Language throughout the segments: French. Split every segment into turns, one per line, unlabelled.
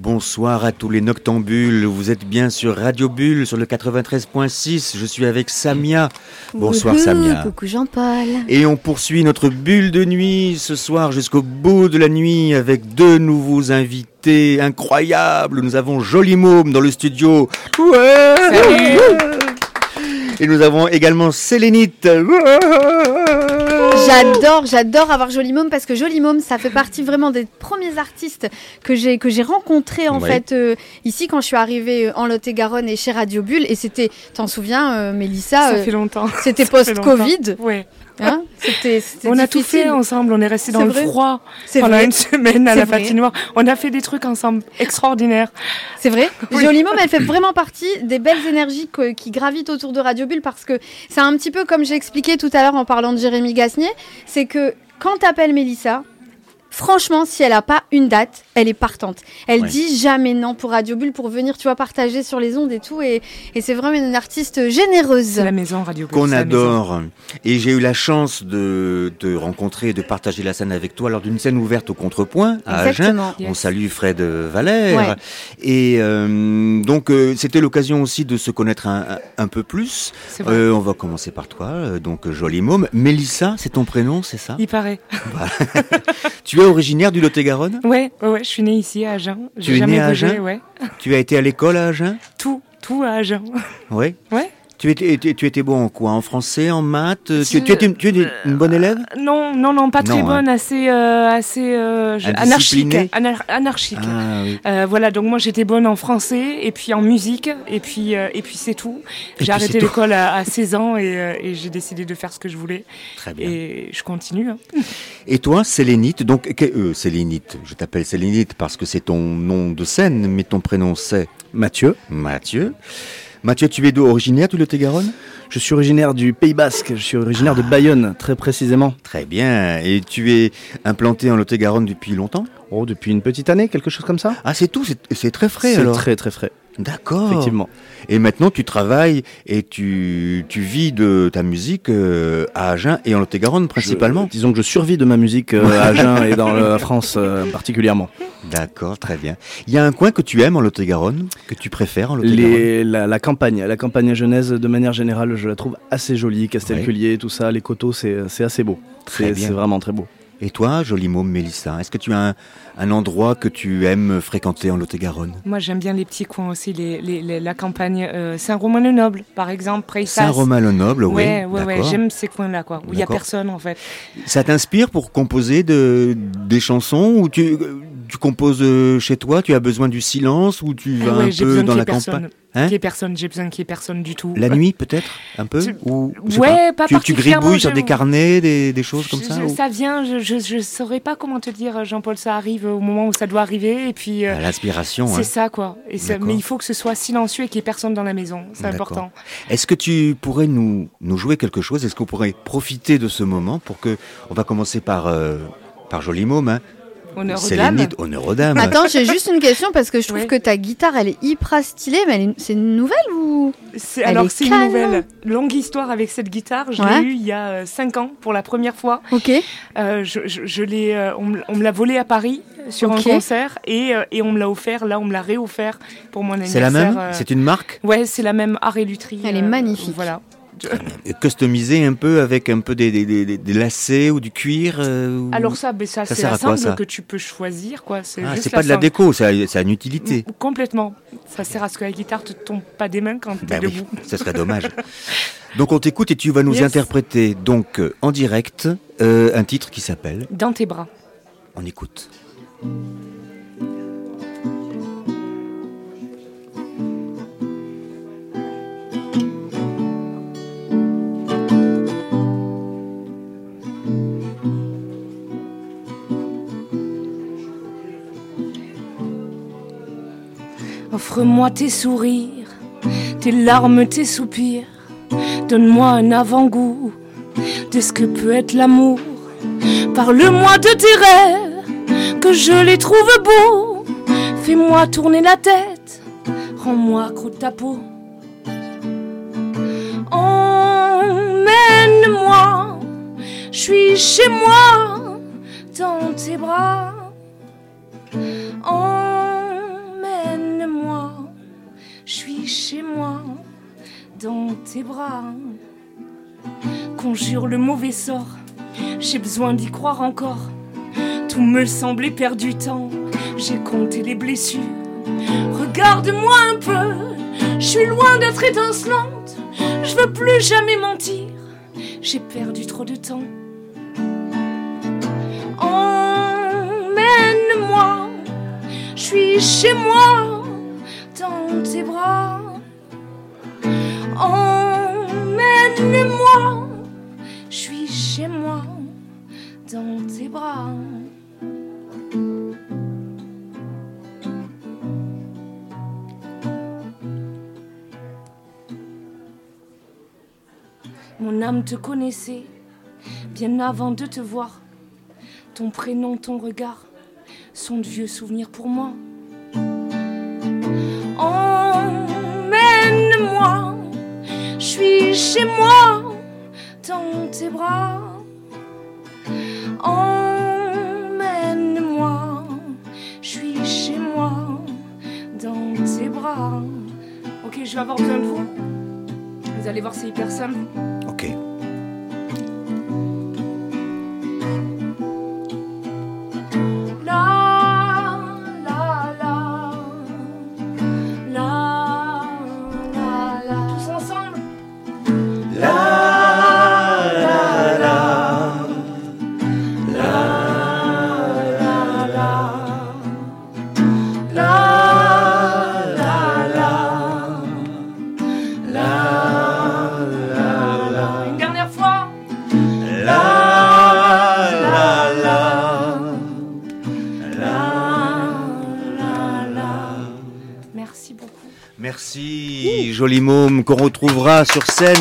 bonsoir à tous les noctambules. Vous êtes bien sur Radio Bulle, sur le 93.6. Je suis avec Samia. Bonsoir Samia.
Coucou Jean-Paul.
Et on poursuit notre bulle de nuit ce soir jusqu'au bout de la nuit avec deux nouveaux invités incroyables. Nous avons Joli Môme dans le studio. Ouais.
Salut.
Et nous avons également Sélénite.
J'adore avoir Joli Môme parce que Joli Môme, ça fait partie vraiment des premiers artistes que j'ai rencontrés en fait ici quand je suis arrivée en Lot-et-Garonne et chez Radio Bulle. Et c'était, t'en souviens, Mélissa,
ça fait longtemps.
C'était post-Covid.
Ouais.
Hein, c'était
on a tout fait ensemble, on est resté dans le froid pendant une semaine à la patinoire. On a fait des trucs ensemble extraordinaires.
C'est vrai.
Oui.
Joli Môme, elle fait vraiment partie des belles énergies qui gravitent autour de Radio Bulle parce que c'est un petit peu comme j'ai expliqué tout à l'heure en parlant de Jérémy Gasnier, c'est que quand t'appelles Mélissa, franchement, si elle n'a pas une date, elle est partante. Elle dit jamais non pour Radio Bulle, pour venir, tu vois, partager sur les ondes et tout. Et c'est vraiment une artiste généreuse.
C'est la maison Radio Bulle.
Qu'on adore. Et j'ai eu la chance de te rencontrer et de partager la scène avec toi lors d'une scène ouverte au Contrepoint à Agen. On salue Fred Valère.
Ouais.
Et donc, c'était l'occasion aussi de se connaître un peu plus. On va commencer par toi, donc Joli Môme. Mélissa, c'est ton prénom, c'est ça ?
Il paraît.
Tu es originaire du Lot-et-Garonne ?
Ouais, je suis née ici à Agen.
Tu es née à Agen ?
Ouais.
Tu as été à l'école à Agen ?
Tout à Agen.
Oui.
Ouais.
Tu étais bon en quoi ? En français, en maths ? Tu étais une bonne élève ?
Non, pas très bonne, assez anarchique. Anarchique.
Ah, oui.
Voilà, donc moi j'étais bonne en français et puis en musique et puis c'est tout. J'ai arrêté l'école à 16 ans et j'ai décidé de faire ce que je voulais.
Très bien.
Et je continue. Hein.
Et toi, Sélénite, donc Sélénite, je t'appelle Sélénite parce que c'est ton nom de scène, mais ton prénom c'est
Mathieu,
tu es originaire du Lot-et-Garonne ?
Je suis originaire du Pays Basque, je suis originaire de Bayonne, très précisément.
Très bien. Et tu es implanté en Lot-et-Garonne depuis longtemps ?
Oh, depuis une petite année, quelque chose comme ça ?
Ah, c'est tout, c'est très frais
c'est
alors ?
C'est très très frais.
D'accord.
Effectivement.
Et maintenant, tu travailles et tu vis de ta musique à Agen et en Lot-et-Garonne principalement.
Disons que je survis de ma musique à Agen et dans la France particulièrement.
D'accord, très bien. Il y a un coin que tu aimes en Lot-et-Garonne, que tu préfères en Lot-et-Garonne ?
La campagne genèse de manière générale, je la trouve assez jolie. Castelculier, tout ça, les coteaux, c'est assez beau. C'est vraiment très beau.
Et toi, Joli Môme, Mélissa, est-ce que tu as un endroit que tu aimes fréquenter en Lot-et-Garonne ?
Moi, j'aime bien les petits coins aussi, la campagne. Saint-Romain-le-Noble, par exemple, Preissas.
Saint-Romain-le-Noble, oui.
Ouais, j'aime ces coins-là, quoi, où il n'y a personne, en fait.
Ça t'inspire pour composer des chansons ou tu composes chez toi, tu as besoin du silence ou tu vas un peu dans la campagne ?
J'ai besoin qu'il y ait personne du tout.
La nuit, peut-être, un peu ou,
pas particulièrement.
Tu gribouilles sur des carnets, des choses comme ça
Ça vient, je ne saurais pas comment te dire, Jean-Paul, ça arrive au moment où ça doit arriver. Et puis,
l'inspiration.
C'est ça, quoi. Mais il faut que ce soit silencieux et qu'il n'y ait personne dans la maison. C'est important.
Est-ce que tu pourrais nous jouer quelque chose ? Est-ce qu'on pourrait profiter de ce moment pour que... On va commencer par Joli Môme, hein. Honneur aux dames.
Attends, j'ai juste une question parce que je trouve que ta guitare, elle est hyper stylée, mais c'est une nouvelle ou
c'est une nouvelle. Longue histoire avec cette guitare. Je l'ai eue il y a 5 ans pour la première fois.
Ok.
Je l'ai, on me l'a volée à Paris sur un concert et on me l'a offert. Là, on me l'a réoffert pour mon anniversaire.
C'est la même C'est une marque ?
Ouais, c'est la même Art et Lutherie.
Elle est magnifique.
Voilà.
Customisé un peu avec un peu des lacets ou du cuir
Alors ça c'est la simple que tu peux choisir, quoi. C'est
pas de la déco, ça a une utilité.
Complètement. Ça sert à ce que la guitare te tombe pas des mains quand tu es debout.
Ça serait dommage. Donc on t'écoute et tu vas nous interpréter donc en direct un titre qui s'appelle
Dans tes bras.
On écoute.
Offre-moi tes sourires, tes larmes, tes soupirs. Donne-moi un avant-goût de ce que peut être l'amour. Parle-moi de tes rêves, que je les trouve beaux. Fais-moi tourner la tête, rends-moi accro de ta peau. Emmène-moi, je suis chez moi, dans tes bras. Emmène-moi, tes bras. Conjure le mauvais sort, j'ai besoin d'y croire encore. Tout me semblait perdre du temps, j'ai compté les blessures. Regarde-moi un peu, je suis loin d'être étincelante. Je veux plus jamais mentir, j'ai perdu trop de temps. Emmène-moi, je suis chez moi, dans tes bras. Emmène-moi, je suis chez moi, dans tes bras. Mon âme te connaissait bien avant de te voir. Ton prénom, ton regard sont de vieux souvenirs pour moi. Emmène-moi, je suis chez moi, dans tes bras. Emmène-moi, je suis chez moi, dans tes bras. Ok, je vais avoir besoin de vous. Vous allez voir, c'est hyper simple.
Ok. Merci, Joli Môme, qu'on retrouvera sur scène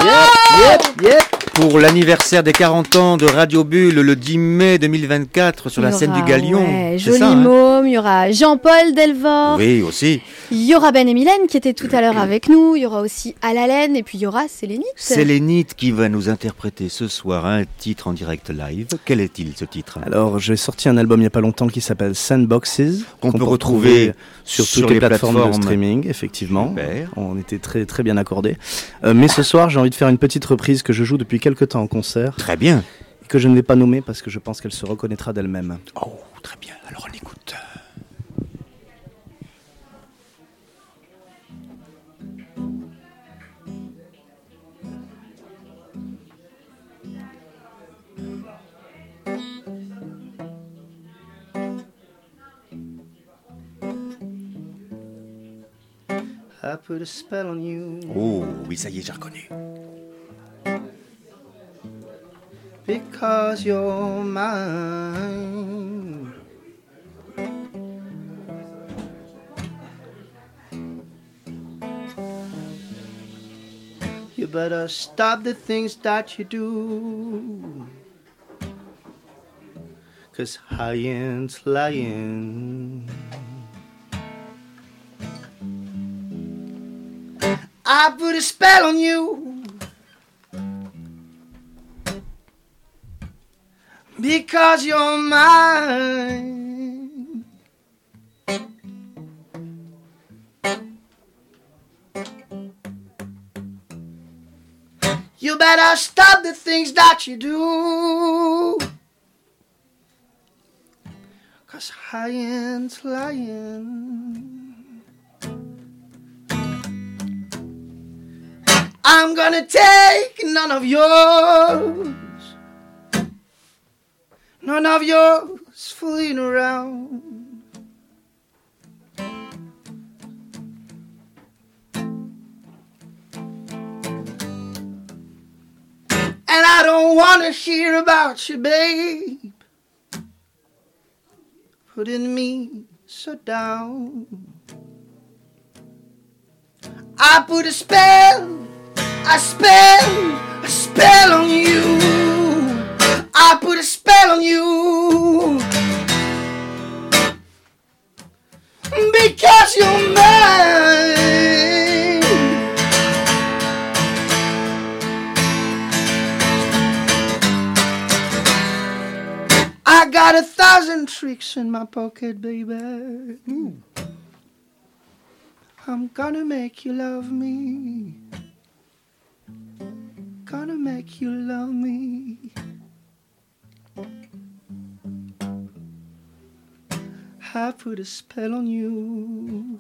pour l'anniversaire des 40 ans de Radio Bulle le 10 mai 2024 sur la scène du Galion.
Ouais, Joli Môme, il y aura Jean-Paul Delvort.
Oui, aussi.
Il y aura Ben et Mylène qui étaient tout à l'heure avec nous. Il y aura aussi Alalen et puis il y aura Sélénite.
Sélénite qui va nous interpréter ce soir un titre en direct live. Quel est-il ce titre ?
Alors, j'ai sorti un album il n'y a pas longtemps qui s'appelle Sandboxes.
Qu'on peut retrouver
sur toutes les plateformes de streaming, effectivement.
Super.
On était très, très bien accordés. Mais ce soir, j'ai envie de faire une petite reprise que je joue depuis quelques temps en concert.
Très bien.
Et que je ne vais pas nommer parce que je pense qu'elle se reconnaîtra d'elle-même.
Oh, très bien. Alors on écoute.
I put a spell on you.
Oh, oui, ça y est, j'ai reconnu.
Because you're mine. You better stop the things that you do. 'Cause I ain't lying. I put a spell on you because you're mine. You better stop the things that you do, 'cause I ain't lying. I'm gonna take none of yours fooling around. And I don't wanna hear about you, babe, putting me so down. I put a spell on you. I put a spell on you because you're mine. I got 1,000 tricks in my pocket, baby. I'm gonna make you love me.
like you love me. I put a spell on you.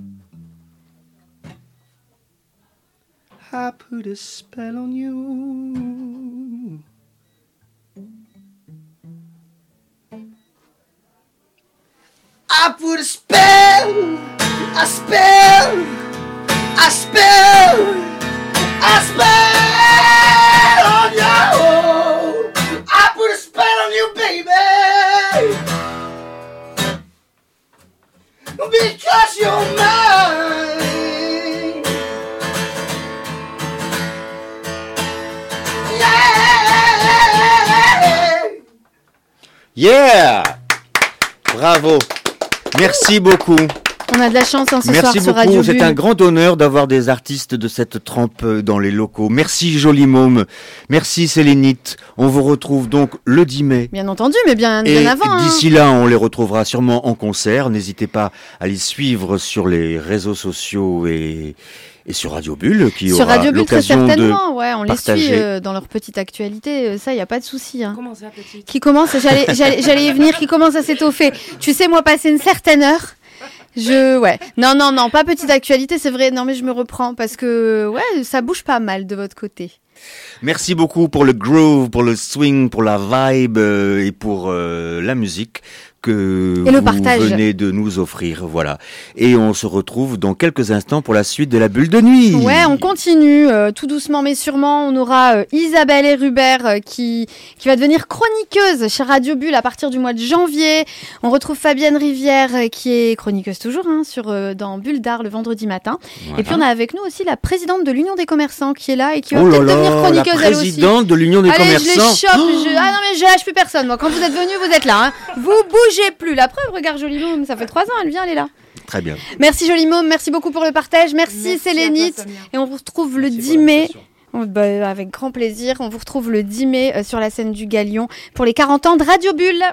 I put a spell on you. I put a spell, a spell, a spell, a spell on you. I put a spell on you, baby. Because you're mine.
Yeah! Bravo! Merci beaucoup.
On a de la chance ce soir sur
Radio Bulle. Merci beaucoup, c'est un grand honneur d'avoir des artistes de cette trempe dans les locaux. Merci Joli Môme, merci Sélénite. On vous retrouve donc le 10 mai.
Bien entendu, mais bien avant.
D'ici là, on les retrouvera sûrement en concert. N'hésitez pas à les suivre sur les réseaux sociaux et sur Radio Bulle qui
sur
aura
Radio Bulle,
l'occasion
très certainement, ouais, on
partager.
Les suit dans leur petite actualité, ça y a pas de souci. Hein.
Comment ça, petite ?
Qui commence, j'allais y venir, qui commence à s'étoffer. Tu sais, moi, passer une certaine heure, non, pas petite actualité, c'est vrai. Non, mais je me reprends parce que ouais, ça bouge pas mal de votre côté.
Merci beaucoup pour le groove, pour le swing, pour la vibe et pour la musique que
et le
vous
partage.
venez de nous offrir, voilà. Et on se retrouve dans quelques instants pour la suite de la bulle de nuit.
Ouais, on continue tout doucement mais sûrement. On aura Isabelle Hérubert qui va devenir chroniqueuse chez Radio Bulle à partir du mois de janvier. On retrouve Fabienne Rivière qui est chroniqueuse toujours dans Bulle d'Art le vendredi matin. Voilà. Et puis on a avec nous aussi la présidente de l'Union des commerçants qui est là et qui va peut-être devenir chroniqueuse elle aussi.
La présidente de l'Union des commerçants.
Allez, je les chope. Ah non mais je lâche plus personne. Moi, quand vous êtes venus, vous êtes là. Hein. Vous bougez plus. La preuve, regarde Joli Môme, ça fait 3 ans, elle vient, elle est là.
Très bien.
Merci Joli Môme, merci beaucoup pour le partage. Merci Sélénite. Et on vous retrouve le 10 mai. Avec grand plaisir. On vous retrouve le 10 mai sur la scène du Galion pour les 40 ans de Radio Bulle.